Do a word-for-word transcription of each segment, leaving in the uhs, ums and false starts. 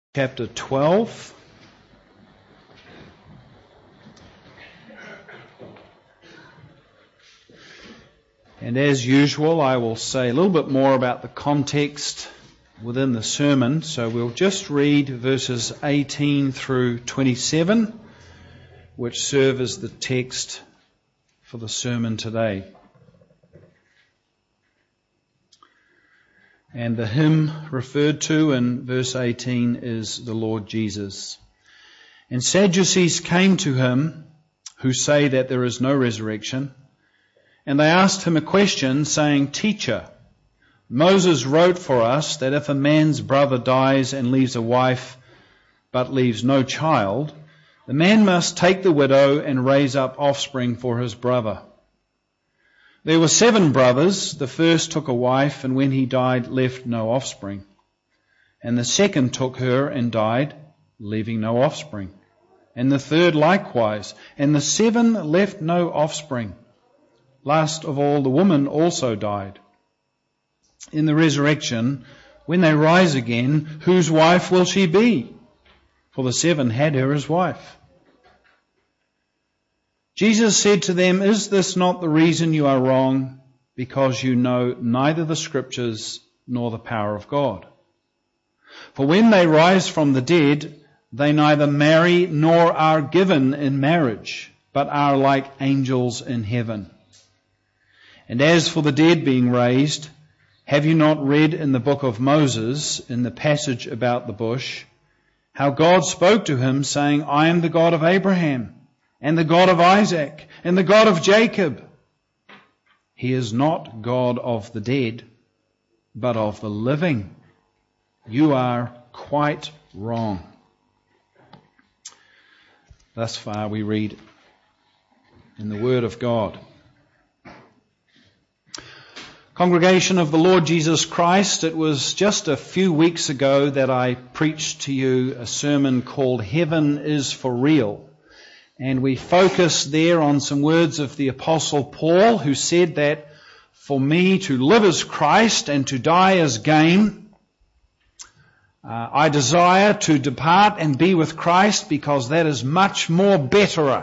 Chapter twelve. And as usual, I will say a little bit more about the context within the sermon. So we'll just read verses eighteen through twenty-seven, which serve as the text for the sermon today. And the hymn referred to in verse eighteen is the Lord Jesus. And Sadducees came to him, who say that there is no resurrection, and they asked him a question, saying, Teacher, Moses wrote for us that if a man's brother dies and leaves a wife, but leaves no child, the man must take the widow and raise up offspring for his brother. There were seven brothers. The first took a wife, and when he died, left no offspring. And the second took her and died, leaving no offspring. And the third likewise. And the seven left no offspring. Last of all, the woman also died. In the resurrection, when they rise again, whose wife will she be? For the seven had her as wife. Jesus said to them, Is this not the reason you are wrong? Because you know neither the Scriptures nor the power of God. For when they rise from the dead, they neither marry nor are given in marriage, but are like angels in heaven. And as for the dead being raised, have you not read in the book of Moses, in the passage about the bush, how God spoke to him, saying, I am the God of Abraham, and the God of Isaac, and the God of Jacob. He is not God of the dead, but of the living. You are quite wrong. Thus far we read in the Word of God. Congregation of the Lord Jesus Christ, it was just a few weeks ago that I preached to you a sermon called Heaven is for Real. And we focused there on some words of the Apostle Paul, who said that for me to live as Christ and to die as gain. Uh, I desire to depart and be with Christ because that is much more betterer.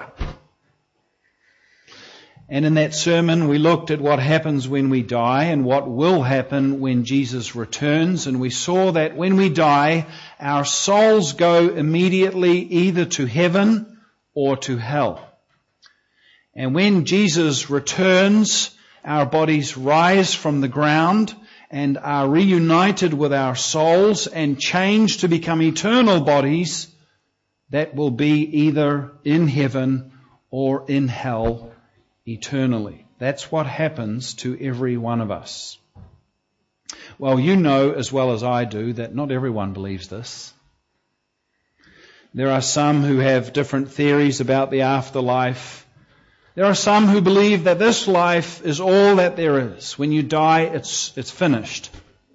And in that sermon we looked at what happens when we die and what will happen when Jesus returns. And we saw that when we die, our souls go immediately either to heaven or to hell. And when Jesus returns, our bodies rise from the ground and are reunited with our souls and change to become eternal bodies that will be either in heaven or in hell eternally. That's what happens to every one of us. Well, you know as well as I do that not everyone believes this. There are some who have different theories about the afterlife. There are some who believe that this life is all that there is. When you die, it's, it's finished.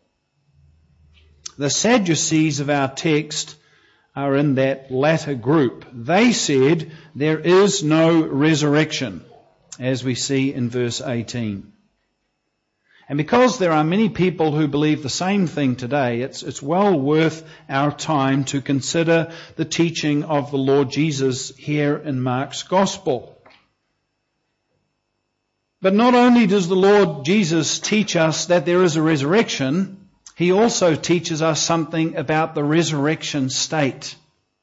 The Sadducees of our text are in that latter group. They said there is no resurrection, as we see in verse eighteen. And because there are many people who believe the same thing today, it's, it's well worth our time to consider the teaching of the Lord Jesus here in Mark's Gospel. But not only does the Lord Jesus teach us that there is a resurrection, He also teaches us something about the resurrection state.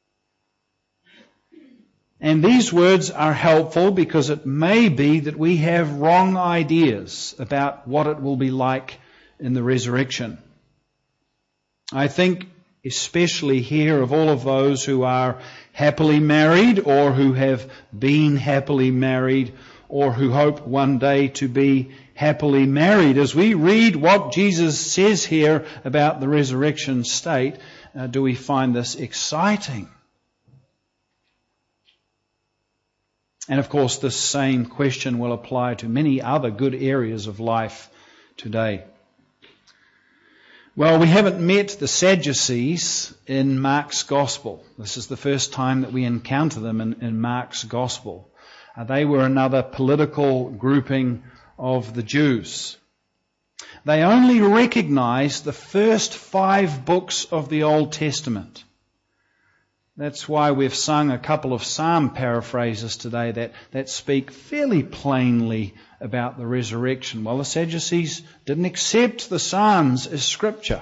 And these words are helpful because it may be that we have wrong ideas about what it will be like in the resurrection. I think especially here of all of those who are happily married or who have been happily married or who hope one day to be happily married. As we read what Jesus says here about the resurrection state, uh, do we find this exciting? And of course, this same question will apply to many other good areas of life today. Well, we haven't met the Sadducees in Mark's Gospel. This is the first time that we encounter them in, in Mark's Gospel. Uh, they were another political grouping of the Jews. They only recognized the first five books of the Old Testament. That's why we've sung a couple of psalm paraphrases today that, that speak fairly plainly about the resurrection. Well, the Sadducees didn't accept the Psalms as scripture.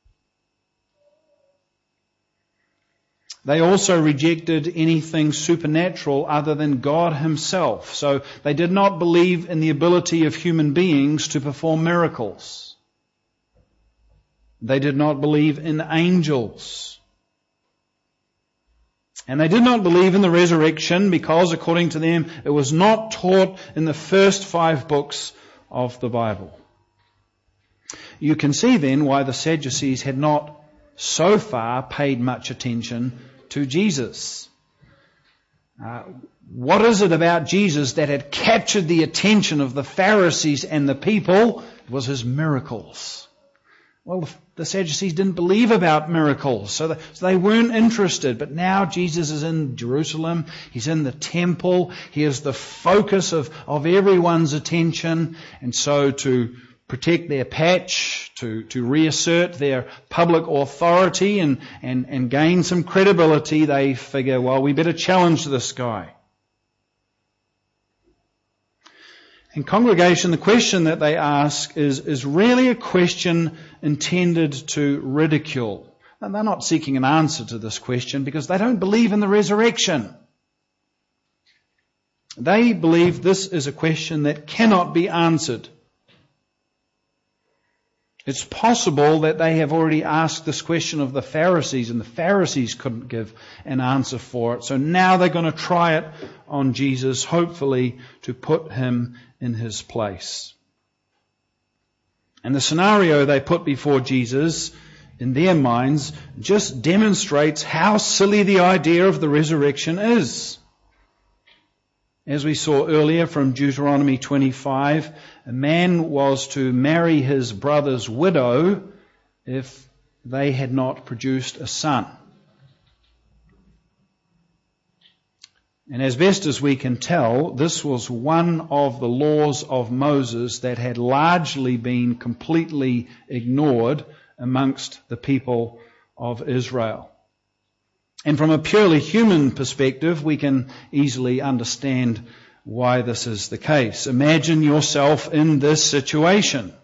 They also rejected anything supernatural other than God Himself. So they did not believe in the ability of human beings to perform miracles. They did not believe in angels. And they did not believe in the resurrection because, according to them, it was not taught in the first five books of the Bible. You can see then why the Sadducees had not so far paid much attention to Jesus. Uh, what is it about Jesus that had captured the attention of the Pharisees and the people? It was His miracles. Well, the Sadducees didn't believe about miracles, so, the, so they weren't interested. But now Jesus is in Jerusalem. He's in the temple. He is the focus of, of everyone's attention. And so to protect their patch, to, to reassert their public authority and, and, and gain some credibility, they figure, well, we better challenge this guy. In congregation, the question that they ask is, is really a question intended to ridicule. And they're not seeking an answer to this question because they don't believe in the resurrection. They believe this is a question that cannot be answered. It's possible that they have already asked this question of the Pharisees and the Pharisees couldn't give an answer for it. So now they're going to try it on Jesus, hopefully to put Him in His place. And the scenario they put before Jesus, in their minds, just demonstrates how silly the idea of the resurrection is. As we saw earlier from Deuteronomy twenty-five, a man was to marry his brother's widow if they had not produced a son. And as best as we can tell, this was one of the laws of Moses that had largely been completely ignored amongst the people of Israel. And from a purely human perspective, we can easily understand why this is the case. Imagine yourself in this situation.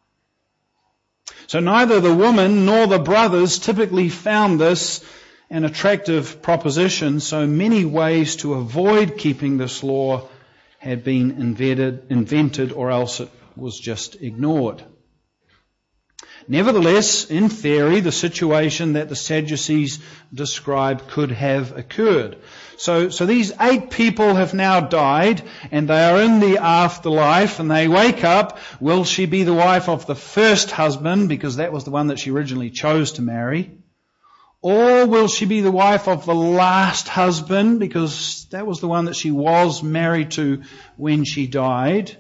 So neither the woman nor the brothers typically found this an attractive proposition, so many ways to avoid keeping this law had been invented, invented or else it was just ignored. Nevertheless, in theory, the situation that the Sadducees described could have occurred. So, so these eight people have now died and they are in the afterlife and they wake up. Will she be the wife of the first husband, because that was the one that she originally chose to marry? Or will she be the wife of the last husband, because that was the one that she was married to when she died?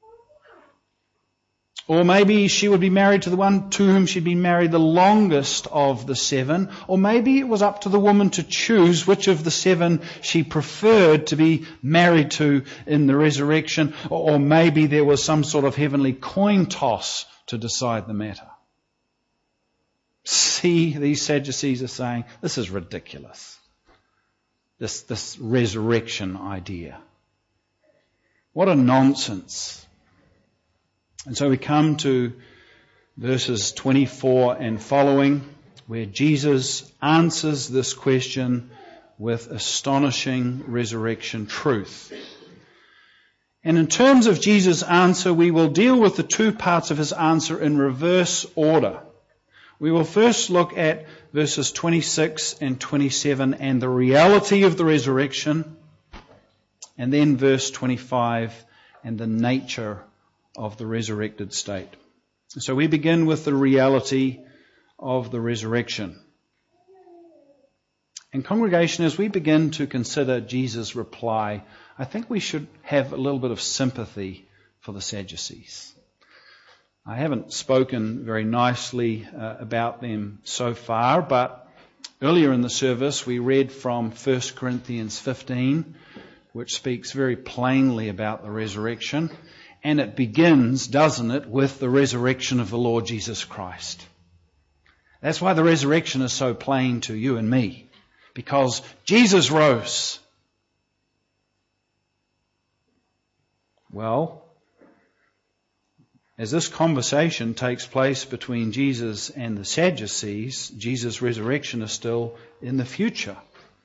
Or maybe she would be married to the one to whom she'd been married the longest of the seven. Or maybe it was up to the woman to choose which of the seven she preferred to be married to in the resurrection. Or maybe there was some sort of heavenly coin toss to decide the matter. See, these Sadducees are saying, this is ridiculous. This, this resurrection idea. What a nonsense. And so we come to verses twenty-four and following, where Jesus answers this question with astonishing resurrection truth. And in terms of Jesus' answer, we will deal with the two parts of His answer in reverse order. We will first look at verses twenty-six and twenty-seven and the reality of the resurrection, and then verse twenty-five and the nature of the resurrected state. So we begin with the reality of the resurrection. And congregation, as we begin to consider Jesus' reply, I think we should have a little bit of sympathy for the Sadducees. I haven't spoken very nicely uh, about them so far, but earlier in the service we read from First Corinthians fifteen, which speaks very plainly about the resurrection. And it begins, doesn't it, with the resurrection of the Lord Jesus Christ. That's why the resurrection is so plain to you and me. because Jesus rose. Well, as this conversation takes place between Jesus and the Sadducees, Jesus' resurrection is still in the future.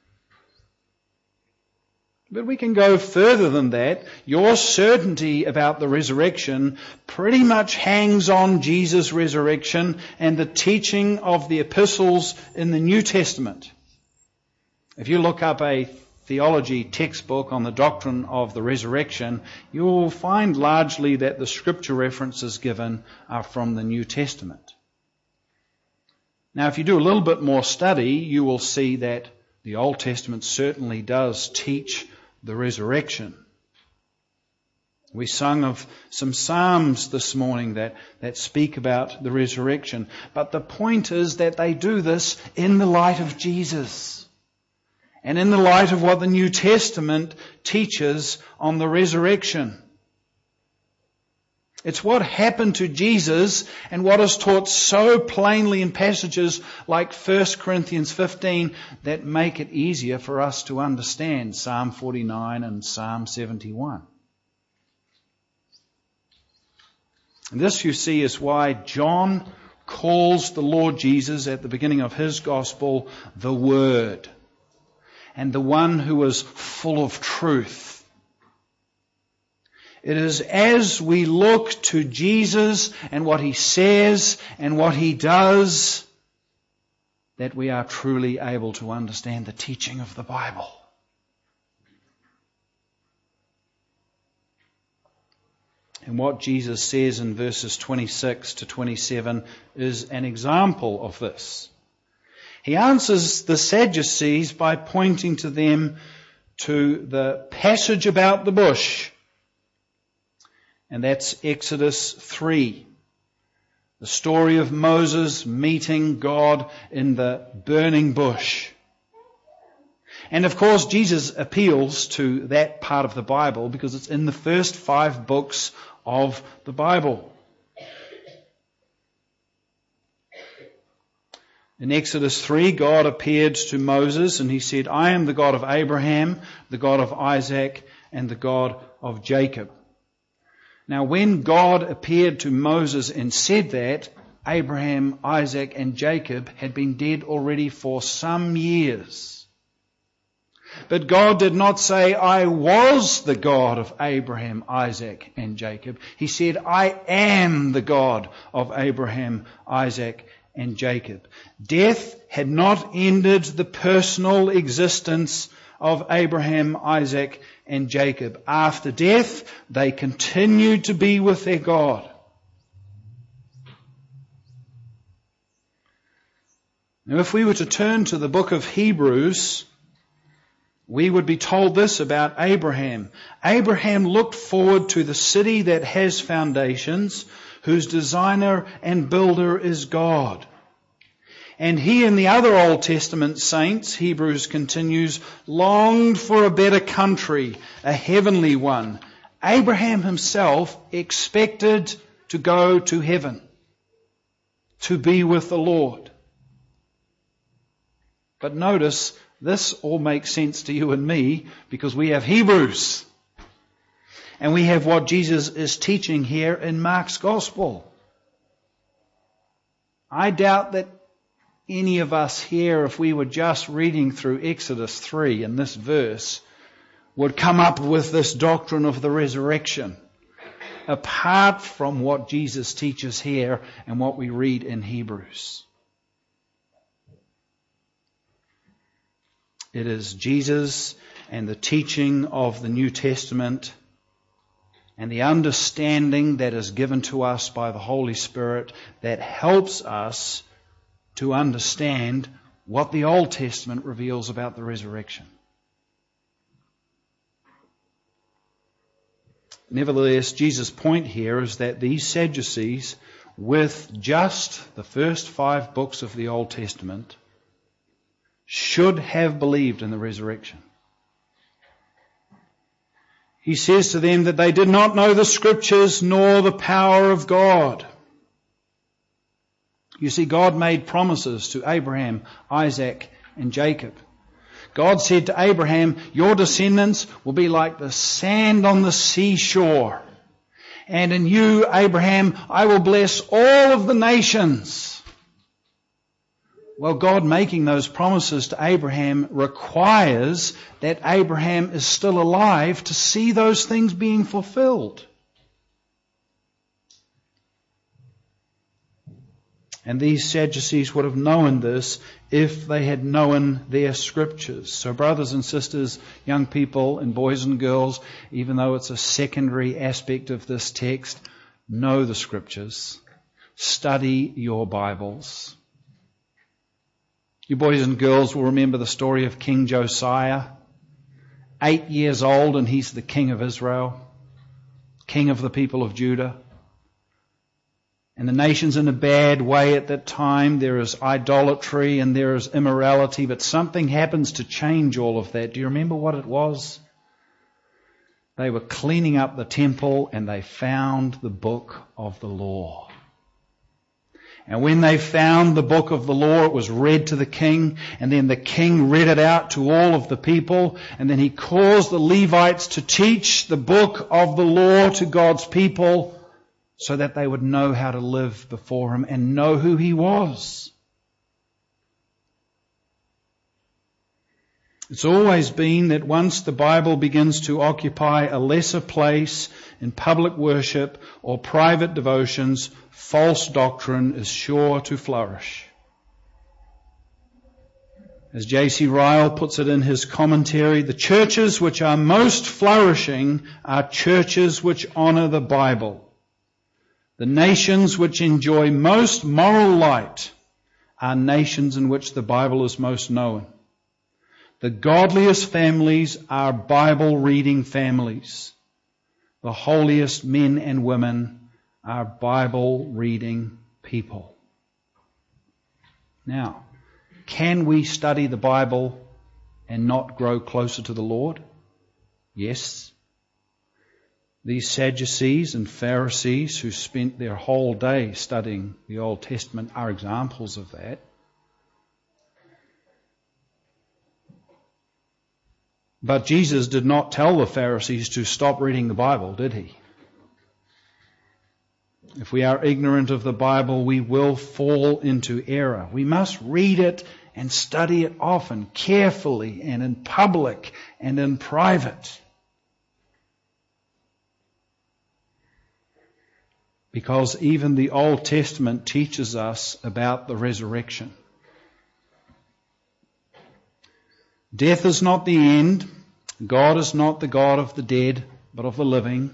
But we can go further than that. Your certainty about the resurrection pretty much hangs on Jesus' resurrection and the teaching of the epistles in the New Testament. If you look up a theology textbook on the doctrine of the resurrection, you will find largely that the scripture references given are from the New Testament. Now, if you do a little bit more study, you will see that the Old Testament certainly does teach the resurrection. We sung of some psalms this morning that, that speak about the resurrection. But the point is that they do this in the light of Jesus and in the light of what the New Testament teaches on the resurrection. It's what happened to Jesus and what is taught so plainly in passages like First Corinthians fifteen that make it easier for us to understand Psalm forty-nine and Psalm seventy-one. And this, you see, is why John calls the Lord Jesus at the beginning of his gospel the Word and the one who is full of truth. It is as we look to Jesus and what he says and what he does that we are truly able to understand the teaching of the Bible. And what Jesus says in verses twenty-six to twenty-seven is an example of this. He answers the Sadducees by pointing to them to the passage about the bush. And that's Exodus three. The story of Moses meeting God in the burning bush. And of course, Jesus appeals to that part of the Bible because it's in the first five books of the Bible. In Exodus three, God appeared to Moses and he said, I am the God of Abraham, the God of Isaac, and the God of Jacob. Now, when God appeared to Moses and said that, Abraham, Isaac, and Jacob had been dead already for some years. But God did not say, I was the God of Abraham, Isaac, and Jacob. He said, I am the God of Abraham, Isaac, and Jacob. Death had not ended the personal existence of Abraham, Isaac, and Jacob. After death, they continued to be with their God. Now, if we were to turn to the book of Hebrews, we would be told this about Abraham. Abraham looked forward to the city that has foundations, whose designer and builder is God. And he and the other Old Testament saints, Hebrews continues, longed for a better country, a heavenly one. Abraham himself expected to go to heaven, to be with the Lord. But notice, this all makes sense to you and me because we have Hebrews. And we have what Jesus is teaching here in Mark's Gospel. I doubt that any of us here, if we were just reading through Exodus three in this verse, would come up with this doctrine of the resurrection, apart from what Jesus teaches here and what we read in Hebrews. It is Jesus and the teaching of the New Testament and the understanding that is given to us by the Holy Spirit that helps us to understand what the Old Testament reveals about the resurrection. Nevertheless, Jesus' point here is that these Sadducees, with just the first five books of the Old Testament, should have believed in the resurrection. He says to them that they did not know the Scriptures nor the power of God. You see, God made promises to Abraham, Isaac, and Jacob. God said to Abraham, your descendants will be like the sand on the seashore. And in you, Abraham, I will bless all of the nations. Well, God making those promises to Abraham requires that Abraham is still alive to see those things being fulfilled. And these Sadducees would have known this if they had known their scriptures. So brothers and sisters, young people and boys and girls, even though it's a secondary aspect of this text, know the scriptures. Study your Bibles. You boys and girls will remember the story of King Josiah. Eight years old and he's the king of Israel, king of the people of Judah. And the nation's in a bad way at that time. There is idolatry and there is immorality, but something happens to change all of that. Do you remember what it was? They were cleaning up the temple and they found the book of the law. And when they found the book of the law, it was read to the king, and then the king read it out to all of the people, and then he caused the Levites to teach the book of the law to God's people, so that they would know how to live before him and know who he was. It's always been that once the Bible begins to occupy a lesser place in public worship or private devotions, false doctrine is sure to flourish. As J C Ryle puts it in his commentary, the churches which are most flourishing are churches which honor the Bible. The nations which enjoy most moral light are nations in which the Bible is most known. The godliest families are Bible-reading families. The holiest men and women are Bible-reading people. Now, can we study the Bible and not grow closer to the Lord? Yes. These Sadducees and Pharisees who spent their whole day studying the Old Testament are examples of that. But Jesus did not tell the Pharisees to stop reading the Bible, did he? If we are ignorant of the Bible, we will fall into error. We must read it and study it often, carefully, and in public and in private. Because even the Old Testament teaches us about the resurrection. Death is not the end. God is not the God of the dead, but of the living.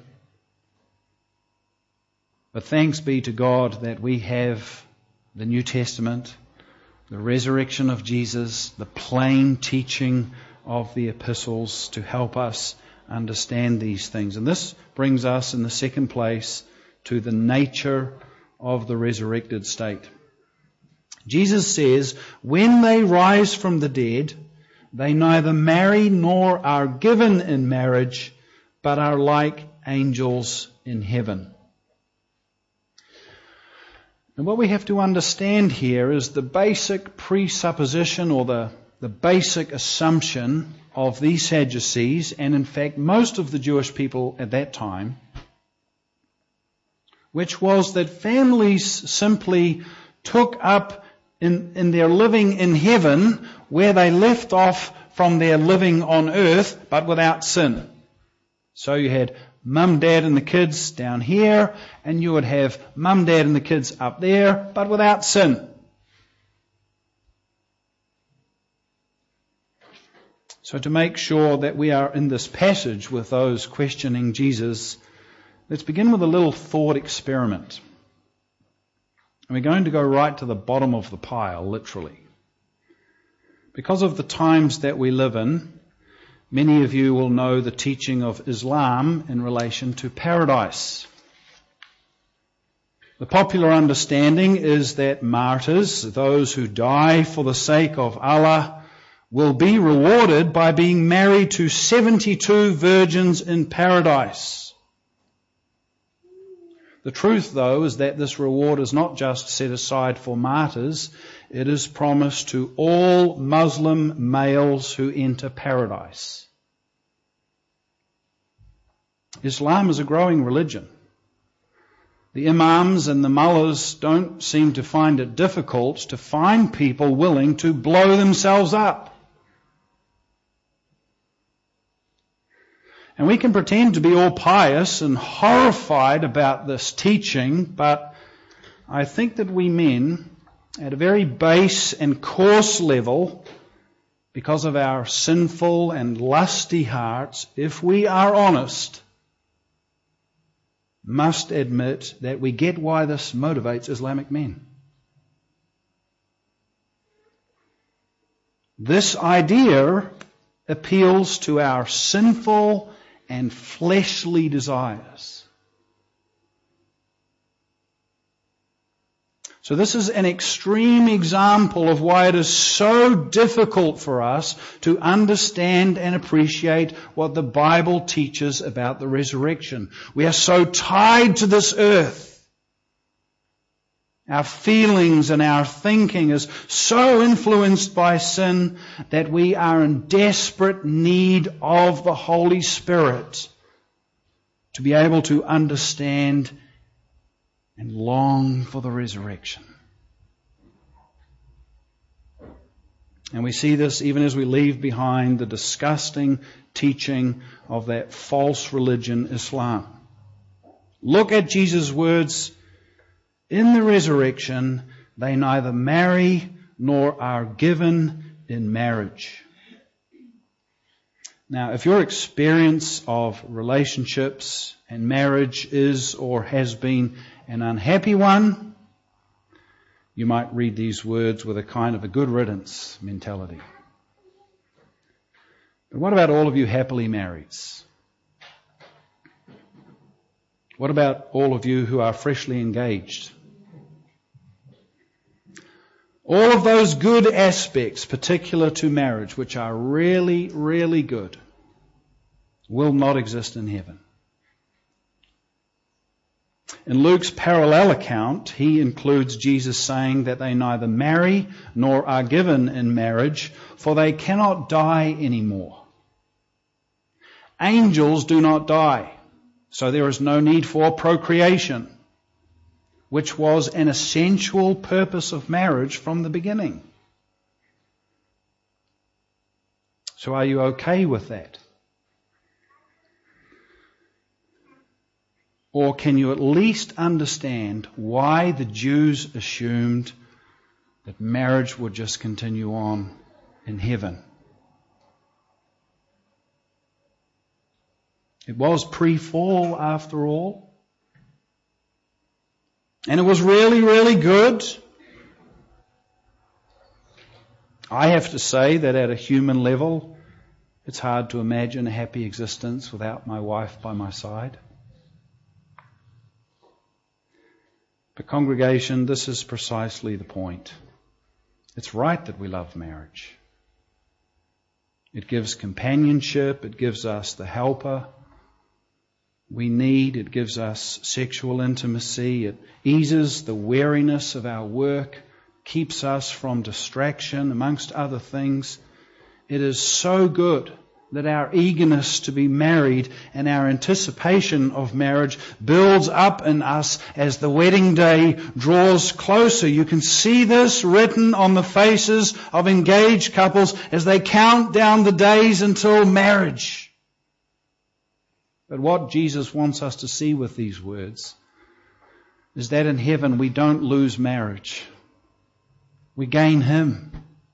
But thanks be to God that we have the New Testament, the resurrection of Jesus, the plain teaching of the epistles to help us understand these things. And this brings us in the second place to the nature of the resurrected state. Jesus says, when they rise from the dead, they neither marry nor are given in marriage, but are like angels in heaven. And what we have to understand here is the basic presupposition or the, the basic assumption of these Sadducees, and in fact most of the Jewish people at that time, which was that families simply took up in, in their living in heaven where they left off from their living on earth, but without sin. So you had mum, dad and the kids down here, and you would have mum, dad and the kids up there, but without sin. So to make sure that we are in this passage with those questioning Jesus, let's begin with a little thought experiment. And we're going to go right to the bottom of the pile, literally. Because of the times that we live in, many of you will know the teaching of Islam in relation to paradise. The popular understanding is that martyrs, those who die for the sake of Allah, will be rewarded by being married to seventy-two virgins in paradise. The truth, though, is that this reward is not just set aside for martyrs. It is promised to all Muslim males who enter paradise. Islam is a growing religion. The imams and the mullahs don't seem to find it difficult to find people willing to blow themselves up. And we can pretend to be all pious and horrified about this teaching, but I think that we men, at a very base and coarse level, because of our sinful and lusty hearts, if we are honest, must admit that we get why this motivates Islamic men. This idea appeals to our sinful and fleshly desires. So this is an extreme example of why it is so difficult for us to understand and appreciate what the Bible teaches about the resurrection. We are so tied to this earth. Our feelings and our thinking is so influenced by sin that we are in desperate need of the Holy Spirit to be able to understand and long for the resurrection. And we see this even as we leave behind the disgusting teaching of that false religion, Islam. Look at Jesus' words. In the resurrection, they neither marry nor are given in marriage. Now, if your experience of relationships and marriage is or has been an unhappy one, you might read these words with a kind of a good riddance mentality. But what about all of you happily marrieds? What about all of you who are freshly engaged? All of those good aspects particular to marriage, which are really, really good, will not exist in heaven. In Luke's parallel account, he includes Jesus saying that they neither marry nor are given in marriage, for they cannot die anymore. Angels do not die, so there is no need for procreation, which was an essential purpose of marriage from the beginning. So are you okay with that? Or can you at least understand why the Jews assumed that marriage would just continue on in heaven? It was pre-fall after all. And it was really, really good. I have to say that at a human level, it's hard to imagine a happy existence without my wife by my side. But congregation, this is precisely the point. It's right that we love marriage. It gives companionship. It gives us the helper we need. It gives us sexual intimacy. It eases the weariness of our work, keeps us from distraction, amongst other things. It is so good that our eagerness to be married and our anticipation of marriage builds up in us as the wedding day draws closer. You can see this written on the faces of engaged couples as they count down the days until marriage. But what Jesus wants us to see with these words is that in heaven we don't lose marriage. We gain Him.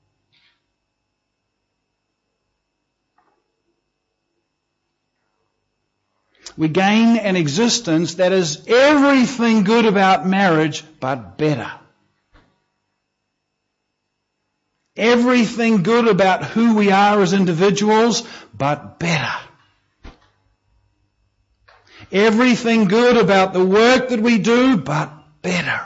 We gain an existence that is everything good about marriage, but better. Everything good about who we are as individuals, but better. Everything good about the work that we do, but better.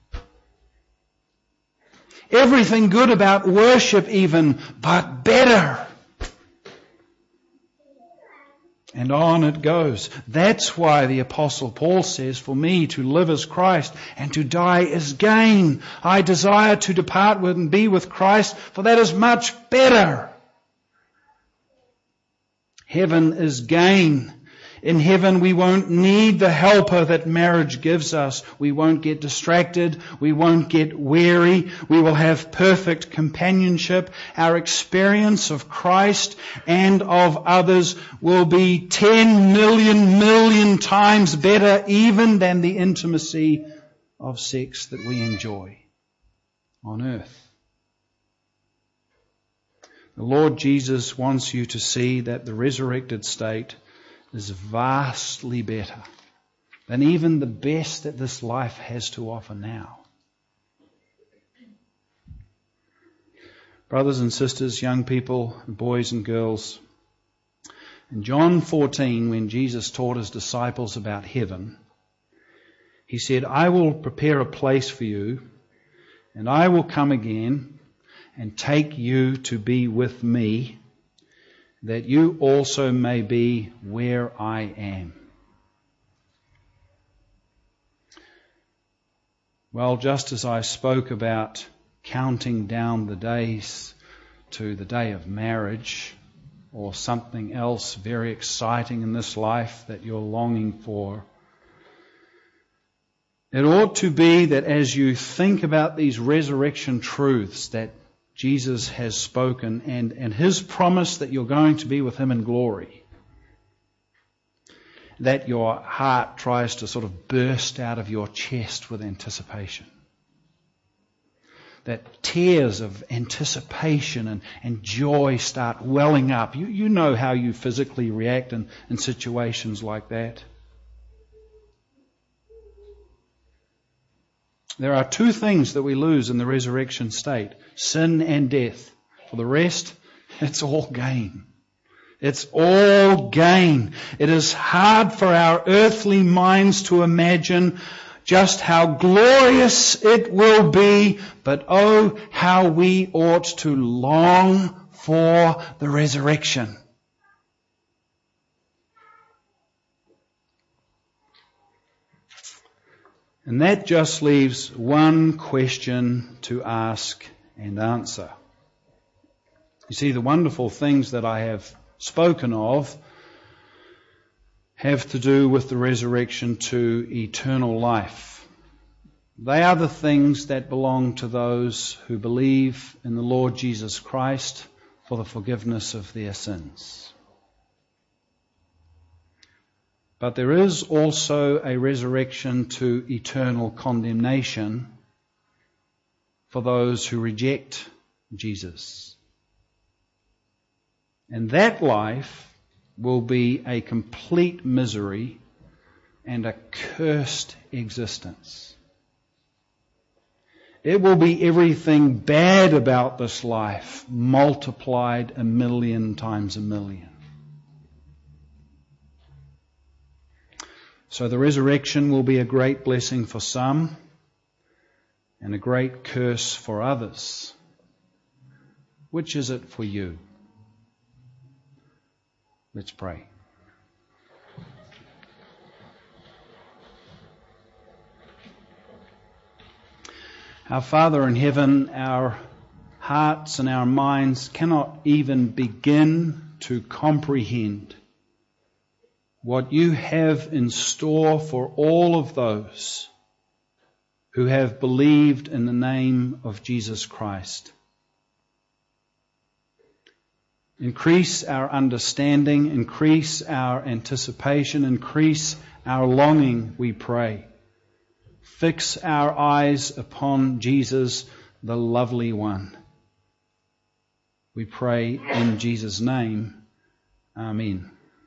Everything good about worship even, but better. And on it goes. That's why the Apostle Paul says, for me to live is Christ and to die is gain. I desire to depart with and be with Christ, for that is much better. Heaven is gain. In heaven we won't need the helper that marriage gives us. We won't get distracted. We won't get weary. We will have perfect companionship. Our experience of Christ and of others will be ten million million times better even than the intimacy of sex that we enjoy on earth. The Lord Jesus wants you to see that the resurrected state is vastly better than even the best that this life has to offer now. Brothers and sisters, young people, boys and girls, in John fourteen, when Jesus taught his disciples about heaven, he said, I will prepare a place for you, and I will come again and take you to be with me, that you also may be where I am. Well, just as I spoke about counting down the days to the day of marriage, or something else very exciting in this life that you're longing for, it ought to be that as you think about these resurrection truths that Jesus has spoken and, and his promise that you're going to be with him in glory, that your heart tries to sort of burst out of your chest with anticipation. That tears of anticipation and, and joy start welling up. You, you know how you physically react in, in situations like that. There are two things that we lose in the resurrection state: sin and death. For the rest, it's all gain. It's all gain. It is hard for our earthly minds to imagine just how glorious it will be, but oh, how we ought to long for the resurrection. And that just leaves one question to ask and answer. You see, the wonderful things that I have spoken of have to do with the resurrection to eternal life. They are the things that belong to those who believe in the Lord Jesus Christ for the forgiveness of their sins. But there is also a resurrection to eternal condemnation for those who reject Jesus. And that life will be a complete misery and a cursed existence. It will be everything bad about this life multiplied a million times a million. So the resurrection will be a great blessing for some and a great curse for others. Which is it for you? Let's pray. Our Father in heaven, our hearts and our minds cannot even begin to comprehend what you have in store for all of those who have believed in the name of Jesus Christ. Increase our understanding, increase our anticipation, increase our longing, we pray. Fix our eyes upon Jesus, the lovely one. We pray in Jesus' name. Amen.